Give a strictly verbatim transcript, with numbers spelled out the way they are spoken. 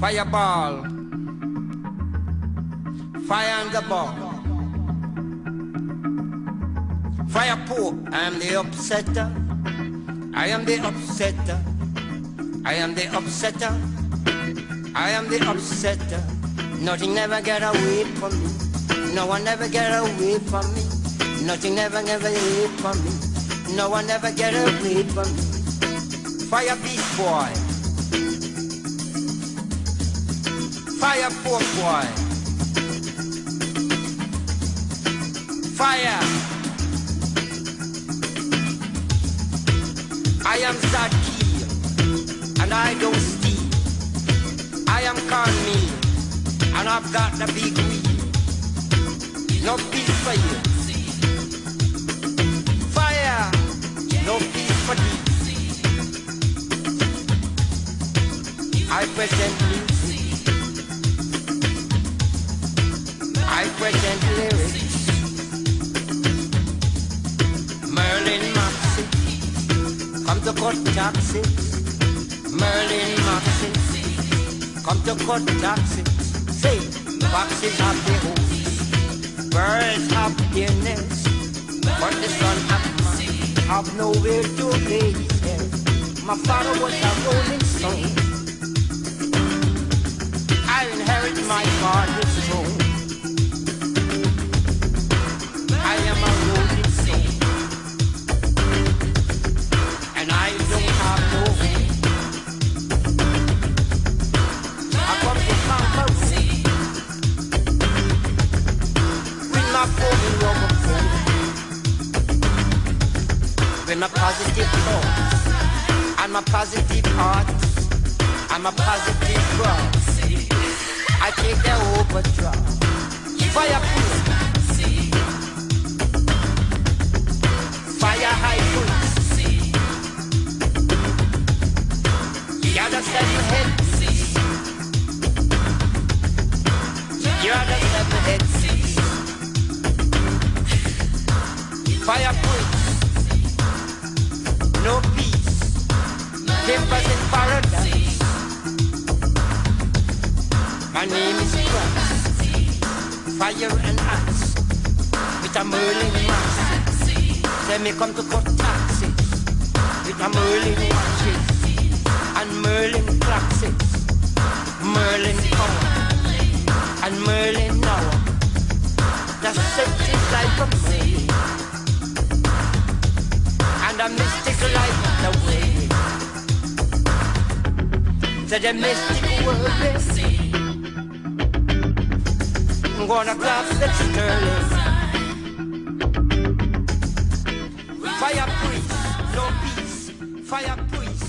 Fireball, fire on the ball. Fire poor, I am the upsetter. I am the upsetter. I am the upsetter. I am the upsetter. Nothing never get away from me. No one never get away from me. Nothing never get away from me. No one never get away from me. Fire beast boy. Fire poor boy. Fire. I am Zaki, and I don't steal. I am Carney, and I've got the big wheel. No peace for you. Fire, no peace for thee. I present music. I present lyrics. Merlin Maxi, come to cut taxes. Merlin Maxi, come to cut taxes. Say, foxes have their homes, birds have their nests, but the son of man have nowhere to lay his head. My father was a rolling stone. I inherit my father's throne. I am a rolling stone, and I don't have no home. I come to conquer with my foaming rubber phone, with my positive thoughts and my positive heart and my positive drugs. I take the overdrive. Fireproof. Fire high priest. You're the seven heads. You're the seven heads. Fire priest. No peace. Tempers in paradise. My name is Christ. Fire and ice. With a Merlin mask. Say me come to cut taxes with a Merlin watches and Merlin clocks, Merlin power and Merlin hour. The set is like a Merlin and a mystic light the way. So the mystic world is I'm gonna grab the sterling. Fire priest, no peace. Fire priest,